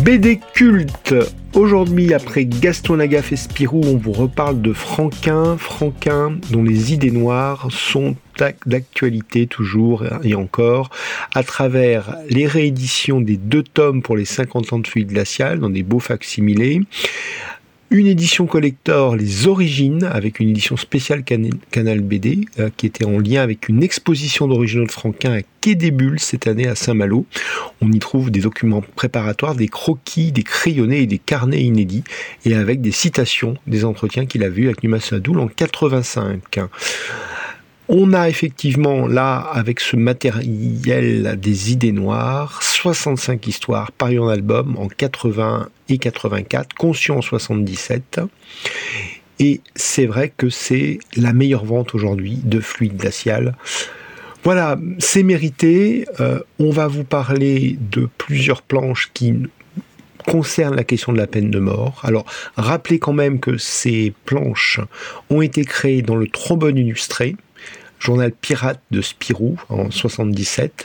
BD culte. Aujourd'hui, après Gaston Lagaffe et Spirou, on vous reparle de Franquin dont les idées noires sont d'actualité toujours et encore, à travers les rééditions des 2 tomes pour les 50 ans de Fluide Glacial, dans des beaux facsimilés, une édition collector, les origines, avec une édition spéciale Canal BD, qui était en lien avec une exposition d'originaux de Franquin à Quai des Bulles cette année à Saint-Malo. On y trouve des documents préparatoires, des croquis, des crayonnés et des carnets inédits, et avec des citations des entretiens qu'il a vus avec Numa Sadoul en 85. On a effectivement là, avec ce matériel des idées noires, 65 histoires parues en album en 80 et 84, conçues en 77. Et c'est vrai que c'est la meilleure vente aujourd'hui de Fluide Glacial. Voilà, c'est mérité. On va vous parler de plusieurs planches qui concernent la question de la peine de mort. Alors, rappelez quand même que ces planches ont été créées dans le Trombone illustré, journal pirate de Spirou en 77,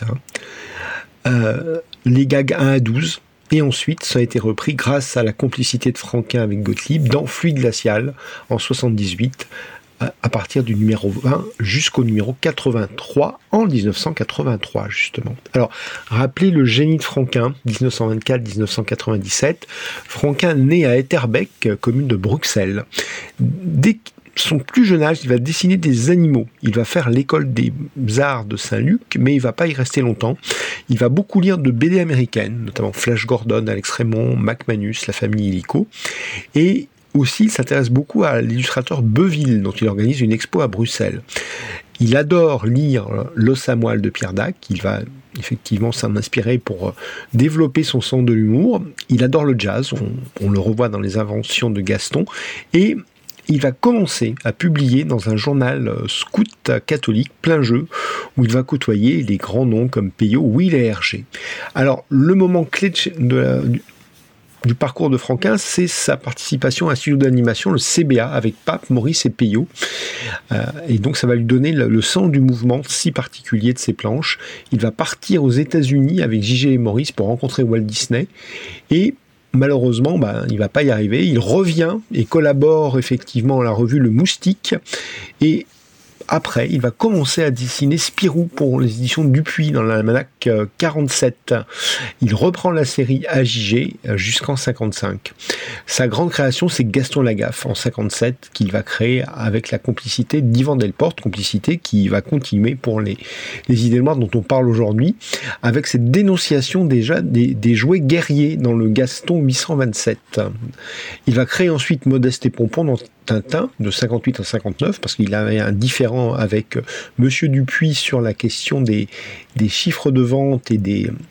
les gags 1 à 12, et ensuite ça a été repris grâce à la complicité de Franquin avec Gottlieb dans Fluide Glacial en 78, à partir du numéro 20 jusqu'au numéro 83 en 1983 justement. Alors, rappelez le génie de Franquin, 1924-1997, Franquin né à Etterbeek, commune de Bruxelles. Dès son plus jeune âge, il va dessiner des animaux. Il va faire l'école des arts de Saint-Luc, mais il va pas y rester longtemps. Il va beaucoup lire de BD américaines, notamment Flash Gordon, Alex Raymond, Mac Manus, La famille Illico. Et aussi, il s'intéresse beaucoup à l'illustrateur Beuville, dont il organise une expo à Bruxelles. Il adore lire L'os à moelle de Pierre Dac. Il va effectivement s'en inspirer pour développer son sens de l'humour. Il adore le jazz. On le revoit dans les inventions de Gaston. Et il va commencer à publier dans un journal scout catholique plein jeu, où il va côtoyer les grands noms comme Peyo, Will et Hergé. Alors, le moment clé du parcours de Franquin, c'est sa participation à un studio d'animation, le CBA, avec Pape, Maurice et Peyo. Et donc, ça va lui donner le sens du mouvement si particulier de ses planches. Il va partir aux États-Unis avec J.G. et Maurice pour rencontrer Walt Disney. Et malheureusement, il ne va pas y arriver. Il revient et collabore effectivement à la revue Le Moustique. Et après, il va commencer à dessiner Spirou pour les éditions Dupuis dans l'almanach 47. Il reprend la série AJG jusqu'en 55. Sa grande création, c'est Gaston Lagaffe en 57 qu'il va créer avec la complicité d'Yvan Delporte, complicité qui va continuer pour les idées noires dont on parle aujourd'hui, avec cette dénonciation déjà des jouets guerriers dans le Gaston 827. Il va créer ensuite Modeste et Pompon dans Tintin de 58 à 59 parce qu'il avait un différend avec Monsieur Dupuis sur la question des chiffres de vente et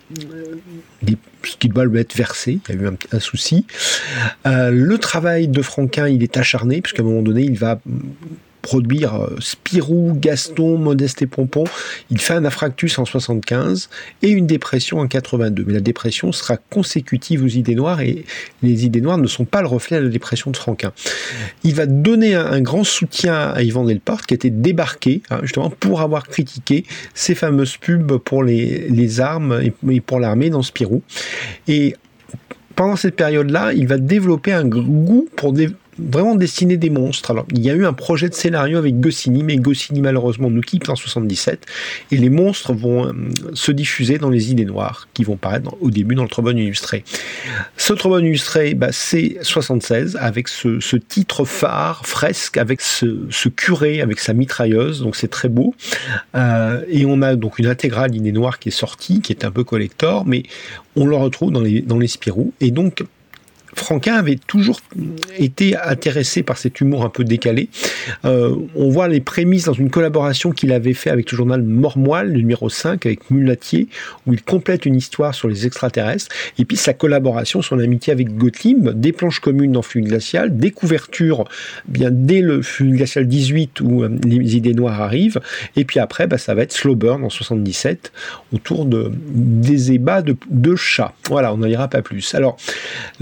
ce qui doit lui être versé. Il y a eu un souci. Le travail de Franquin, il est acharné puisqu'à un moment donné, il va produire Spirou, Gaston, Modeste et Pompon. Il fait un infarctus en 75 et une dépression en 82. Mais la dépression sera consécutive aux idées noires et les idées noires ne sont pas le reflet de la dépression de Franquin. Il va donner un grand soutien à Yvan Delporte qui a été débarqué justement pour avoir critiqué ces fameuses pubs pour les armes et pour l'armée dans Spirou. Et pendant cette période-là, il va développer un goût pour vraiment dessiner des monstres. Alors, il y a eu un projet de scénario avec Goscinny, mais Goscinny malheureusement nous quitte en 77, et les monstres vont se diffuser dans les idées noires, qui vont paraître au début dans le Trombone illustré. Ce Trombone illustré, c'est 76, avec ce titre phare, fresque, avec ce curé, avec sa mitrailleuse, donc c'est très beau. Et on a donc une intégrale idées noires qui est sortie, qui est un peu collector, mais on le retrouve dans les Spirou, et donc Franquin avait toujours été intéressé par cet humour un peu décalé. On voit les prémices dans une collaboration qu'il avait fait avec le journal Mormoile, le numéro 5, avec Mulatier, où il complète une histoire sur les extraterrestres. Et puis sa collaboration, son amitié avec Gottlieb, des planches communes dans Fluide Glacial, des couvertures dès le Fluide Glacial 18 où les idées noires arrivent. Et puis après, ça va être Slow Burn en 77, autour des ébats de chats. Voilà, on n'en ira pas plus. Alors, le scénario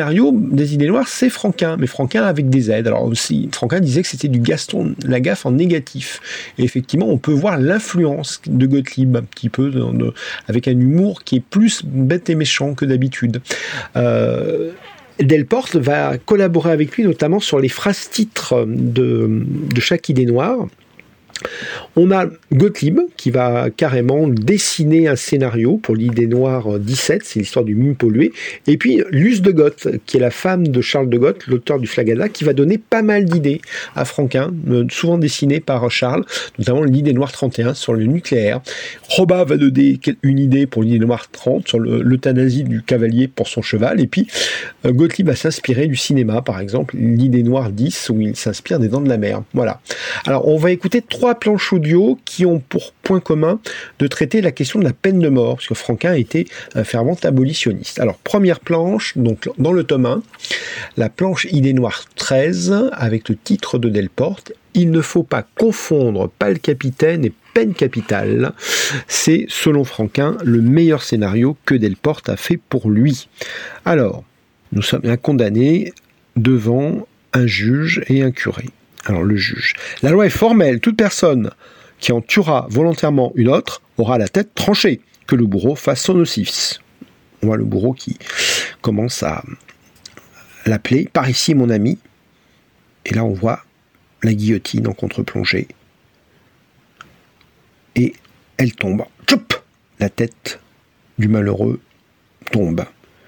scénario des idées noires, c'est Franquin, mais Franquin avec des aides. Alors aussi, Franquin disait que c'était du Gaston Lagaffe en négatif. Et effectivement, on peut voir l'influence de Gottlieb un petit peu, avec un humour qui est plus bête et méchant que d'habitude. Delporte va collaborer avec lui notamment sur les phrases-titres de chaque idée noire. On a Gottlieb qui va carrément dessiner un scénario pour l'idée noire 17, c'est l'histoire du mime pollué, et puis Luce de Goth, qui est la femme de Charles de Goth, l'auteur du Flagada, qui va donner pas mal d'idées à Franquin, souvent dessinées par Charles, notamment l'idée noire 31 sur le nucléaire. Robat va donner une idée pour l'idée noire 30 sur l'euthanasie du cavalier pour son cheval, et puis Gottlieb va s'inspirer du cinéma, par exemple, l'idée noire 10, où il s'inspire des Dents de la Mer. Voilà. Alors, on va écouter 3 planches audio qui ont pour point commun de traiter la question de la peine de mort, parce que Franquin était un fervent abolitionniste. Alors, première planche, donc dans le tome 1, la planche Idée noire 13, avec le titre de Delporte, « Il ne faut pas confondre pâle capitaine et peine capitale ». C'est, selon Franquin, le meilleur scénario que Delporte a fait pour lui. Alors, nous sommes un condamné devant un juge et un curé. Alors le juge. La loi est formelle, toute personne qui en tuera volontairement une autre aura la tête tranchée, que le bourreau fasse son office. On voit le bourreau qui commence à l'appeler « Par ici mon ami ». Et là on voit la guillotine en contre-plongée. Et elle tombe. Tchoup ! La tête du malheureux tombe.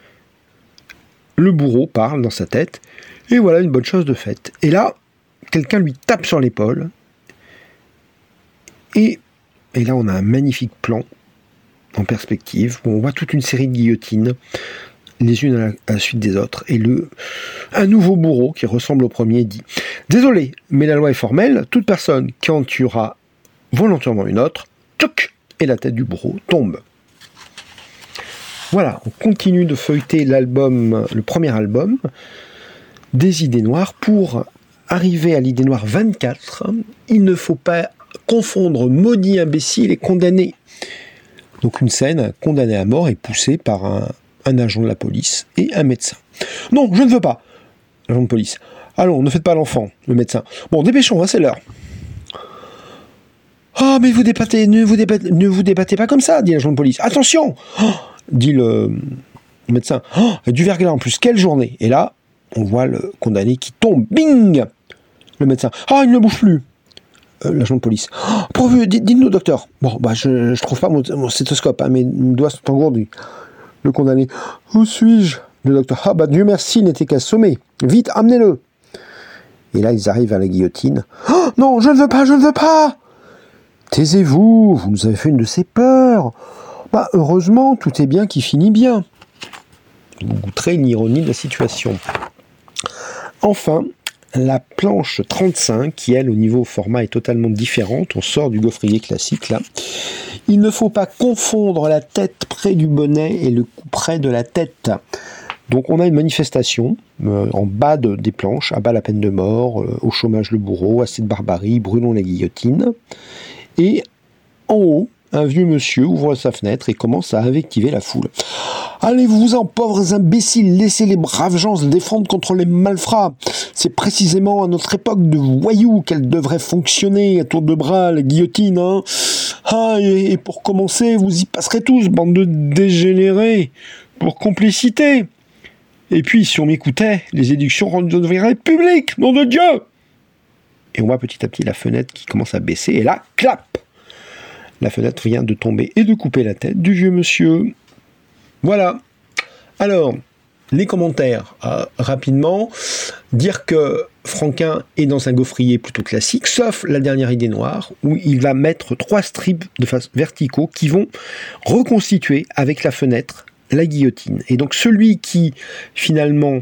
Le bourreau parle dans sa tête, et voilà une bonne chose de faite. Et là, quelqu'un lui tape sur l'épaule, et là on a un magnifique plan en perspective, où on voit toute une série de guillotines, les unes à la suite des autres, et un nouveau bourreau qui ressemble au premier dit « Désolé, mais la loi est formelle, toute personne qui en tuera volontairement une autre, tchouk !» et la tête du bourreau tombe. Voilà, on continue de feuilleter le premier album des idées noires pour arriver à l'idée noire 24. Il ne faut pas confondre maudit, imbécile et condamné. Donc une scène, un condamné à mort est poussé par un agent de la police et un médecin. Non, je ne veux pas. L'agent de police. Allons, ne faites pas l'enfant, le médecin. Bon, dépêchons, c'est l'heure. Oh, mais ne vous débattez pas comme ça, dit l'agent de police. Attention, dit le médecin. Oh, du verglas en plus, quelle journée. Et là, on voit le condamné qui tombe. Bing! Le médecin. Ah, il ne bouge plus. L'agent de police. Oh, pourvu, dites-nous, docteur. Bon, je trouve pas mon stéthoscope, mais mes doigts sont engourdis. Le condamné. Où suis-je? Le docteur. Ah, Dieu merci, il n'était qu'assommé. Vite, amenez-le. Et là, ils arrivent à la guillotine. Oh, non, je ne veux pas. Taisez-vous, vous nous avez fait une de ces peurs. Heureusement, tout est bien qui finit bien. Vous goûterez l'ironie de la situation. Enfin, la planche 35, qui elle, au niveau format, est totalement différente. On sort du gaufrier classique, là. Il ne faut pas confondre la tête près du bonnet et le cou près de la tête. Donc on a une manifestation en bas des planches, à bas la peine de mort, au chômage le bourreau, assez de barbarie, brûlons la guillotine. Et en haut, un vieux monsieur ouvre sa fenêtre et commence à invectiver la foule. « Allez-vous-en, pauvres imbéciles, laissez les braves gens se défendre contre les malfrats. C'est précisément à notre époque de voyous qu'elle devrait fonctionner à tour de bras, la guillotine, hein. Ah, et pour commencer, vous y passerez tous, bande de dégénérés, pour complicité. Et puis, si on m'écoutait, les éductions redevraient publiques, nom de Dieu !» Et on voit petit à petit la fenêtre qui commence à baisser, et là, clap! La fenêtre vient de tomber et de couper la tête du vieux monsieur. Voilà. Alors, les commentaires, rapidement. Dire que Franquin est dans un gaufrier plutôt classique, sauf la dernière idée noire, où il va mettre 3 strips de face verticaux qui vont reconstituer avec la fenêtre la guillotine. Et donc celui qui, finalement,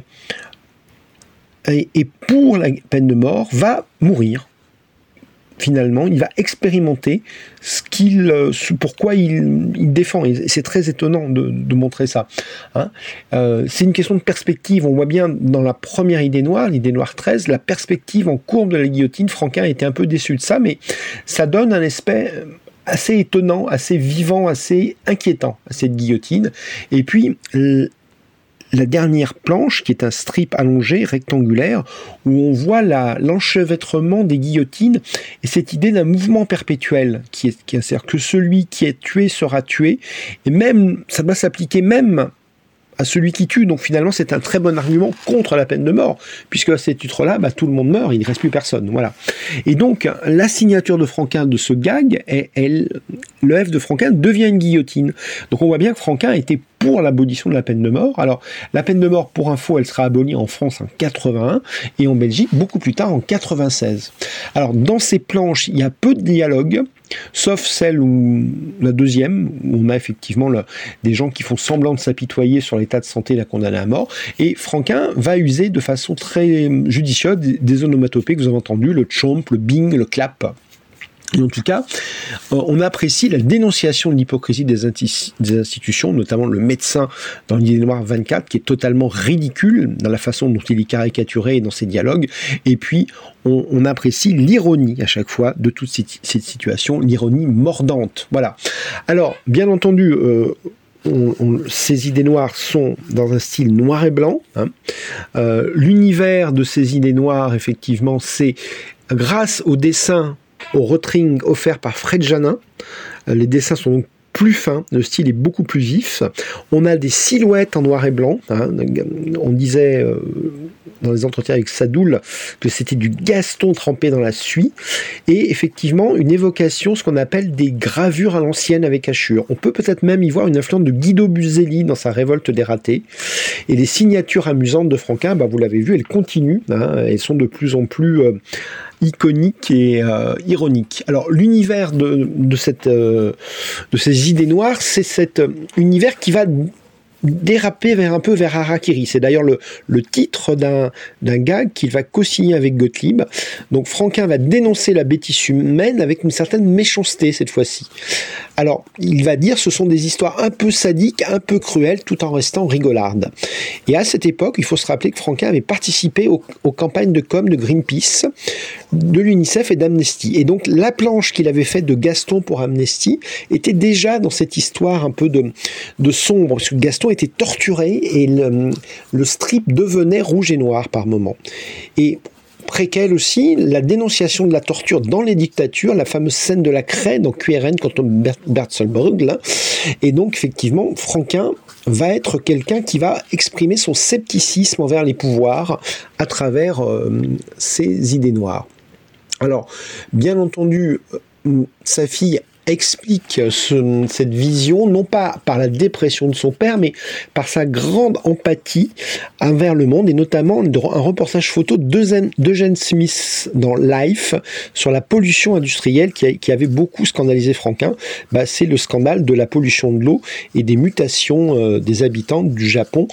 est pour la peine de mort, va mourir. Finalement, il va expérimenter pourquoi il défend. Et c'est très étonnant de montrer ça. Hein. C'est une question de perspective. On voit bien dans la première idée noire, l'idée noire 13, la perspective en courbe de la guillotine. Franquin était un peu déçu de ça, mais ça donne un aspect assez étonnant, assez vivant, assez inquiétant à cette guillotine. Et puis, la dernière planche, qui est un strip allongé, rectangulaire, où on voit l'enchevêtrement des guillotines, et cette idée d'un mouvement perpétuel, c'est-à-dire que celui qui est tué sera tué, et même, ça doit s'appliquer même à celui qui tue. Donc finalement, c'est un très bon argument contre la peine de mort, puisque à cet titre-là, tout le monde meurt, il ne reste plus personne. Voilà. Et donc, la signature de Franquin de ce gag, le F de Franquin devient une guillotine. Donc on voit bien que Franquin était pour l'abolition de la peine de mort. Alors, la peine de mort, pour info, elle sera abolie en France en 81 et en Belgique beaucoup plus tard en 96. Alors, dans ces planches, il y a peu de dialogue, sauf celle où la deuxième, où on a effectivement des gens qui font semblant de s'apitoyer sur l'état de santé d'un condamné à mort, et Franquin va user de façon très judicieuse des onomatopées que vous avez entendues, le chomp, le bing, le clap. Et en tout cas, on apprécie la dénonciation de l'hypocrisie des institutions, notamment le médecin dans l'Idée Noire 24, qui est totalement ridicule dans la façon dont il est caricaturé et dans ses dialogues. Et puis, on apprécie l'ironie à chaque fois de toute cette situation, l'ironie mordante. Voilà. Alors, bien entendu, ces idées noires sont dans un style noir et blanc. L'univers de ces idées noires, effectivement, c'est grâce au dessin, au rotring offert par Fred Janin. Les dessins sont donc plus fins, le style est beaucoup plus vif. On a des silhouettes en noir et blanc. On disait dans les entretiens avec Sadoul que c'était du Gaston trempé dans la suie. Et effectivement, une évocation, ce qu'on appelle des gravures à l'ancienne avec hachure. On peut peut-être même y voir une influence de Guido Buzelli dans sa Révolte des ratés. Et les signatures amusantes de Franquin, vous l'avez vu, elles continuent. Elles sont de plus en plus iconique et ironique. Alors l'univers de ces idées noires, c'est cet univers qui va déraper un peu vers Harakiri. C'est d'ailleurs le titre d'un gag qu'il va co-signer avec Gottlieb. Donc Franquin va dénoncer la bêtise humaine avec une certaine méchanceté cette fois-ci. Alors, il va dire ce sont des histoires un peu sadiques, un peu cruelles, tout en restant rigolardes. Et à cette époque, il faut se rappeler que Franquin avait participé aux campagnes de com de Greenpeace, de l'UNICEF et d'Amnesty. Et donc, la planche qu'il avait faite de Gaston pour Amnesty était déjà dans cette histoire un peu de sombre, parce que Gaston était torturé et le strip devenait rouge et noir par moments. Et préquelle aussi, la dénonciation de la torture dans les dictatures, la fameuse scène de la craie dans QRN contre Bertelsbrugge. Et donc, effectivement, Franquin va être quelqu'un qui va exprimer son scepticisme envers les pouvoirs à travers ses idées noires. Alors, bien entendu, sa fille explique cette vision, non pas par la dépression de son père, mais par sa grande empathie envers le monde, et notamment un reportage photo d'Eugène Smith dans Life sur la pollution industrielle qui avait beaucoup scandalisé Franquin. C'est le scandale de la pollution de l'eau et des mutations des habitants du Japon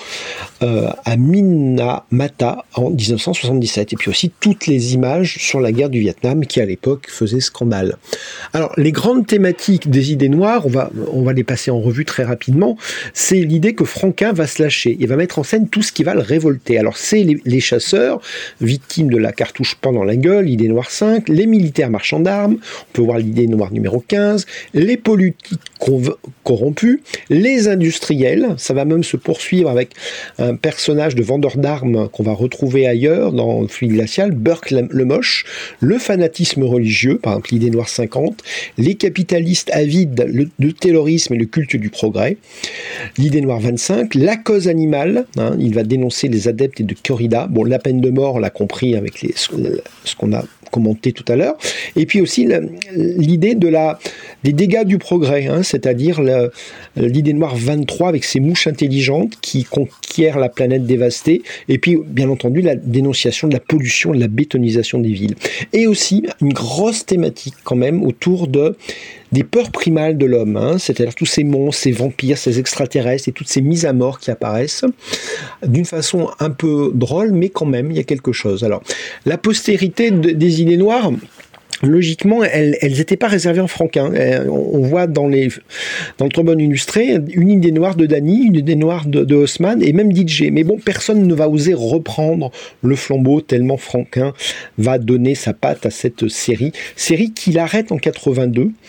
à Minamata en 1977. Et puis aussi toutes les images sur la guerre du Vietnam qui à l'époque faisaient scandale. Alors les grandes thématiques des idées noires, on va les passer en revue très rapidement, c'est l'idée que Franquin va se lâcher et va mettre en scène tout ce qui va le révolter. Alors c'est les chasseurs, victimes de la cartouche pendant la gueule, idée noire 5, les militaires marchands d'armes, on peut voir l'idée noire numéro 15, les politiques corrompus, les industriels, ça va même se poursuivre avec un personnage de vendeur d'armes qu'on va retrouver ailleurs dans Fluide glacial, Burke le Moche, le fanatisme religieux, par exemple l'idée noire 50, les capitalistes avides, le terrorisme et le culte du progrès, l'idée noire 25, la cause animale, il va dénoncer les adeptes de corrida, la peine de mort, on l'a compris avec ce qu'on a commenté tout à l'heure, et puis aussi l'idée des dégâts du progrès, c'est-à-dire l'idée noire 23 avec ses mouches intelligentes qui conquièrent la planète dévastée, et puis bien entendu la dénonciation de la pollution, de la bétonisation des villes. Et aussi une grosse thématique quand même autour des peurs primales de l'homme, c'est-à-dire tous ces monstres, ces vampires, ces extraterrestres et toutes ces mises à mort qui apparaissent d'une façon un peu drôle, mais quand même il y a quelque chose. Alors la postérité des idées noires, logiquement, elles n'étaient pas réservées en Franquin. On voit dans le trombone illustré une idée noire de Dany, une idée noire de Haussmann et même DJ. Mais personne ne va oser reprendre le flambeau tellement Franquin va donner sa patte à cette série qu'il arrête en 82.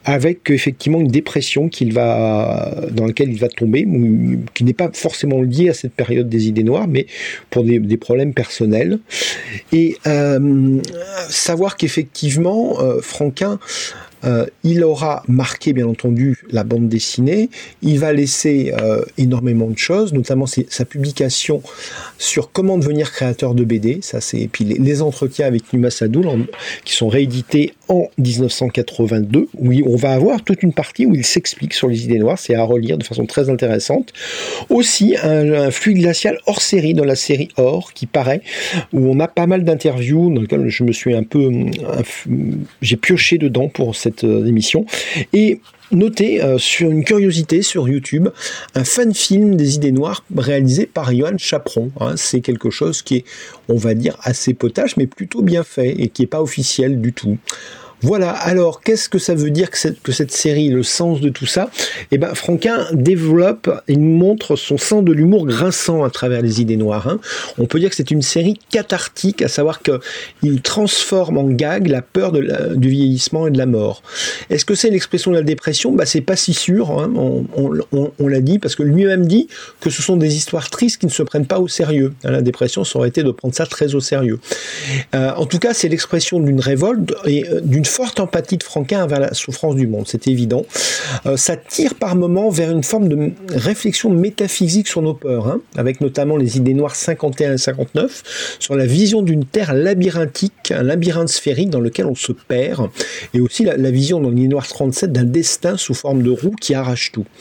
avec effectivement une dépression dans laquelle il va tomber, qui n'est pas forcément liée à cette période des idées noires, mais pour des problèmes personnels. Et savoir qu'effectivement, Franquin, il aura marqué, bien entendu, la bande dessinée. Il va laisser énormément de choses, notamment sa publication sur comment devenir créateur de BD. Et puis les entretiens avec Numa Sadoul, qui sont réédités en 1982, où on va avoir toute une partie où il s'explique sur les idées noires. C'est à relire de façon très intéressante. Aussi, un flux glacial hors série, dans la série Or, qui paraît, où on a pas mal d'interviews, dans lesquelles je me suis j'ai pioché dedans pour cette émission, et notez sur une curiosité sur YouTube un fan film des idées noires réalisé par Johan Chaperon. C'est quelque chose qui est, on va dire, assez potache, mais plutôt bien fait et qui n'est pas officiel du tout. Voilà, alors qu'est-ce que ça veut dire que cette série, le sens de tout ça? Eh ben, Franquin développe, il montre son sens de l'humour grinçant à travers les idées noires. On peut dire que c'est une série cathartique, à savoir qu'il transforme en gag la peur du vieillissement et de la mort. Est-ce que c'est l'expression de la dépression? C'est pas si sûr, on l'a dit, parce que lui-même dit que ce sont des histoires tristes qui ne se prennent pas au sérieux. La dépression, ça aurait été de prendre ça très au sérieux. En tout cas, c'est l'expression d'une révolte et d'une forte empathie de Franquin vers la souffrance du monde, c'est évident. Ça tire par moments vers une forme de réflexion métaphysique sur nos peurs, avec notamment les idées noires 51 et 59, sur la vision d'une terre labyrinthique, un labyrinthe sphérique dans lequel on se perd, et aussi la vision dans l'idée noire 37 d'un destin sous forme de roue qui arrache tout.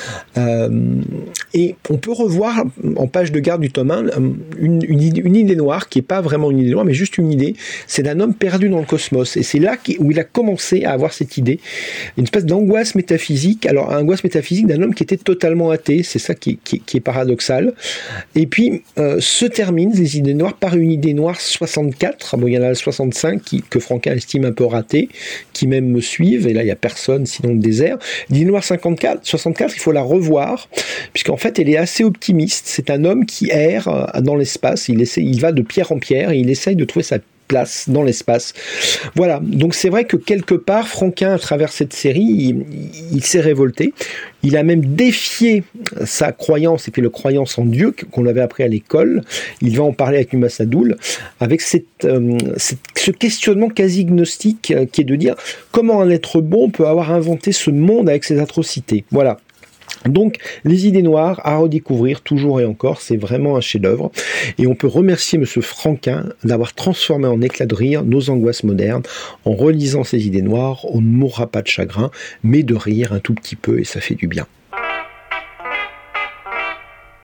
Et on peut revoir en page de garde du tome 1 une idée noire qui n'est pas vraiment une idée noire, mais juste une idée, c'est d'un homme perdu dans le cosmos, et c'est là où il a commencé à avoir cette idée, une espèce d'angoisse métaphysique. Alors, angoisse métaphysique d'un homme qui était totalement athée, c'est ça qui est paradoxal. Et puis, se terminent les idées noires par une idée noire 64. Bon, il y en a la 65 que Franquin estime un peu ratée, qui même me suivent, et là, il n'y a personne, sinon le désert. L'idée noire 64, il faut la revoir, puisqu'en fait, elle est assez optimiste. C'est un homme qui erre dans l'espace, il va de pierre en pierre, et il essaye de trouver sa place dans l'espace. Voilà, donc c'est vrai que quelque part, Franquin, à travers cette série, il s'est révolté. Il a même défié sa croyance, et puis la croyance en Dieu, qu'on avait appris à l'école. Il va en parler avec Numa Sadoul, avec ce questionnement quasi gnostique qui est de dire comment un être bon peut avoir inventé ce monde avec ses atrocités. Voilà. Donc, les idées noires à redécouvrir toujours et encore, c'est vraiment un chef-d'œuvre. Et on peut remercier M. Franquin d'avoir transformé en éclat de rire nos angoisses modernes. En relisant ces idées noires, on ne mourra pas de chagrin, mais de rire un tout petit peu, et ça fait du bien.